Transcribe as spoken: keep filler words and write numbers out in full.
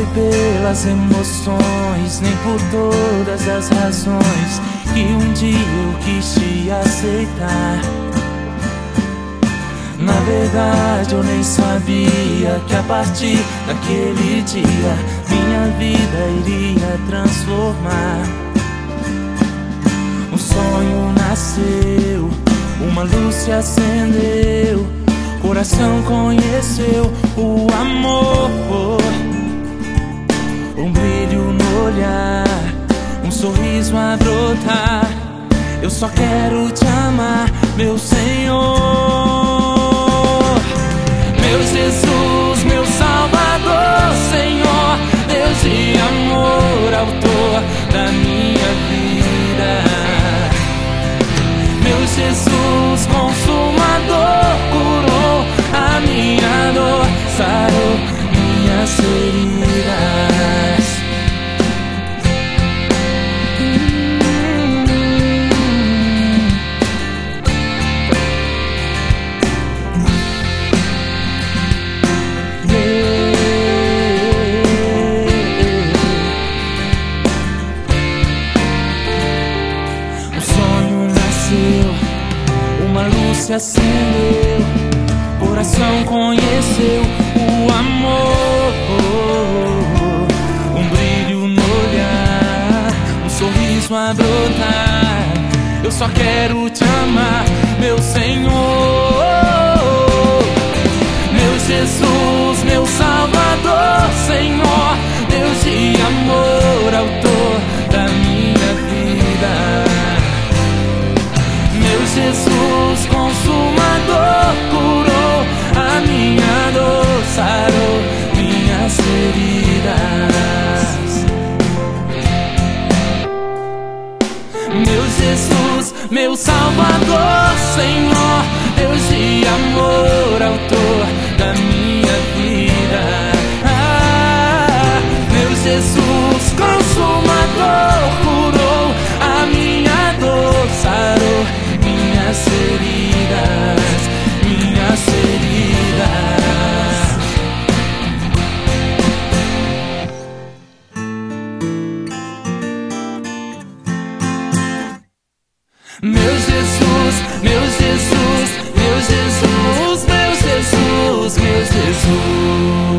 pelas emoções, nem por todas as razões que um dia eu quis te aceitar. Na verdade eu nem sabia que a partir daquele dia minha vida iria transformar. Um sonho nasceu, uma luz se acendeu, coração conheceu o amor. Um brilho no olhar, um sorriso a brotar. Eu só quero te amar, meu Senhor. Meu Jesus, meu Salvador, Senhor, Deus de amor, autor da minha vida. Meu Jesus, consumador, curou a minha dor, sarou minhas feridas. Uma luz se acendeu, coração conheceu o amor. Um brilho no olhar, um sorriso a brotar. Eu só quero te amar, meu Senhor. Meu Jesus, meu Salvador, Senhor, Deus de amor, autor da minha vida. Meu Jesus, consumador, curou a minha dor, sarou minhas feridas. Meu Jesus, meu Salvador, Senhor, Deus de amor, autor da minha vida. Ah, meu Jesus, consumador, curou a minha dor, sarou minhas feridas, minhas feridas. Meu Jesus, meu Jesus, meu Jesus, meu Jesus, meu Jesus.